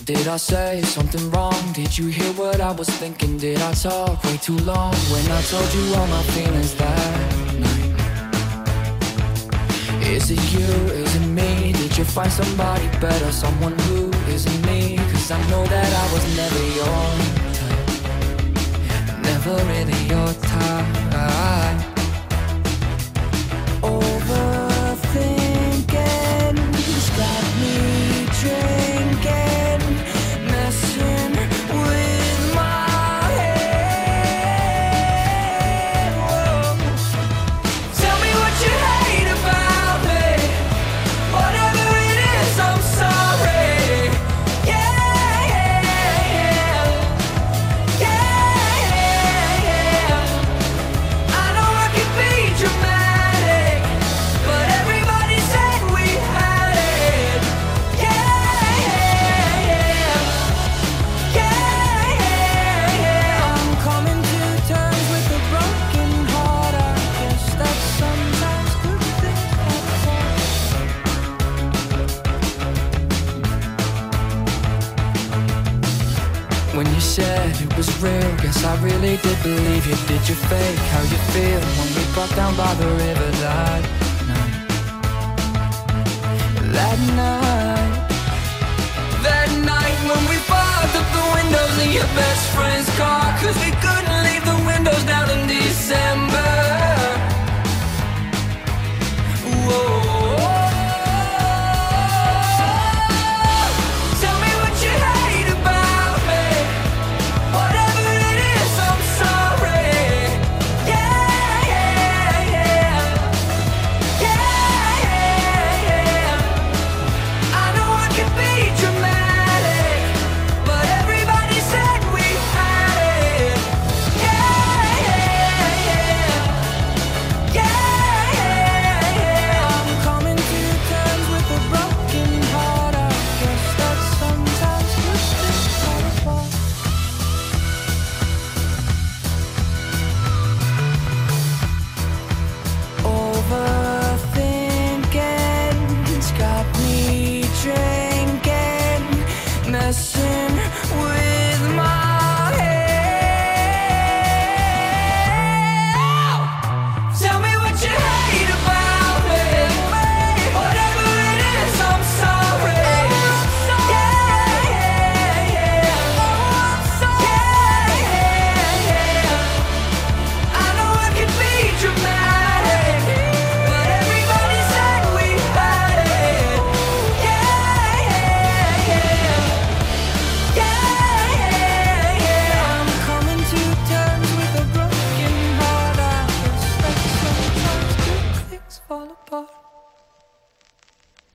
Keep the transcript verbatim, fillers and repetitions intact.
Did I say something wrong? Did you hear what I was thinking? Did I talk way too long when I told you all my feelings that night? Is it you? Is it me? Did you find somebody better? Someone who isn't me? Cause I know that I was never your type, never really your type. Overthinking's got me drinking, messing with my head. Whoa. Tell me what you hate about me. Whatever it is, I'm sorry. Yeah, yeah, yeah, yeah. I know I can be dramatic, but everybody said we had it. Yeah, yeah, yeah, yeah. I'm coming to terms with a broken heart. I guess that's sometimes good things happen. When you said it was real, guess I really did believe you. Did you fake how you feel when we got down by the river that night? That night, that night when we fogged up the windows in your best friend's car, cause we couldn't